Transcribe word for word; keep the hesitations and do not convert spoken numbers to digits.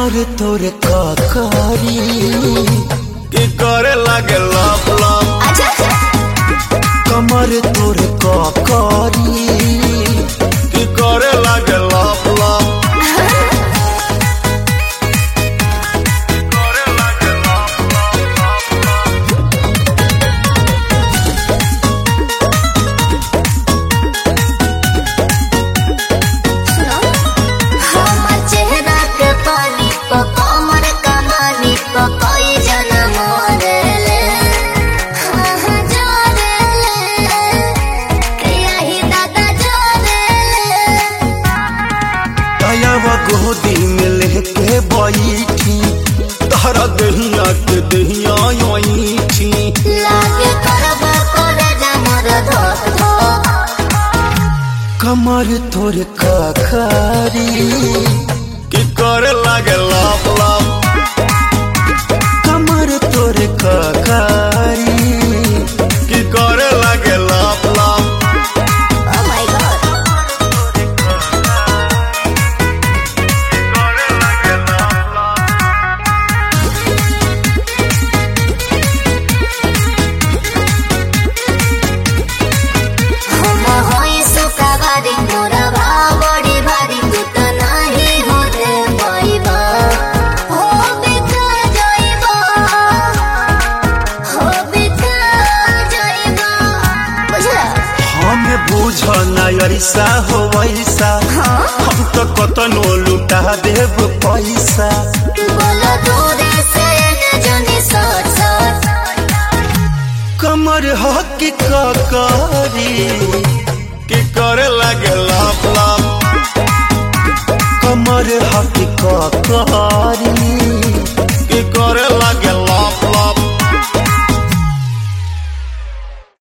कमर तोरे काकारी की करे लागे लप लप। अच्छा कमर तोरे काकारी की करे लागे लप लप। गोदी में लेके बैठी तारा दहिया के दहिया थी लागे करबो करे जमर धोक धोक। कमर तोर काकारी की करे लागे लप लप। कमर तोर काकारी की करे लागे लप लप। Oh my God बुझना ऐसा हो वैसा हम तो कतनो लुटा देव पैसा। बोलो दूरे से न जाने सोच सोच। कमर हकी काकारी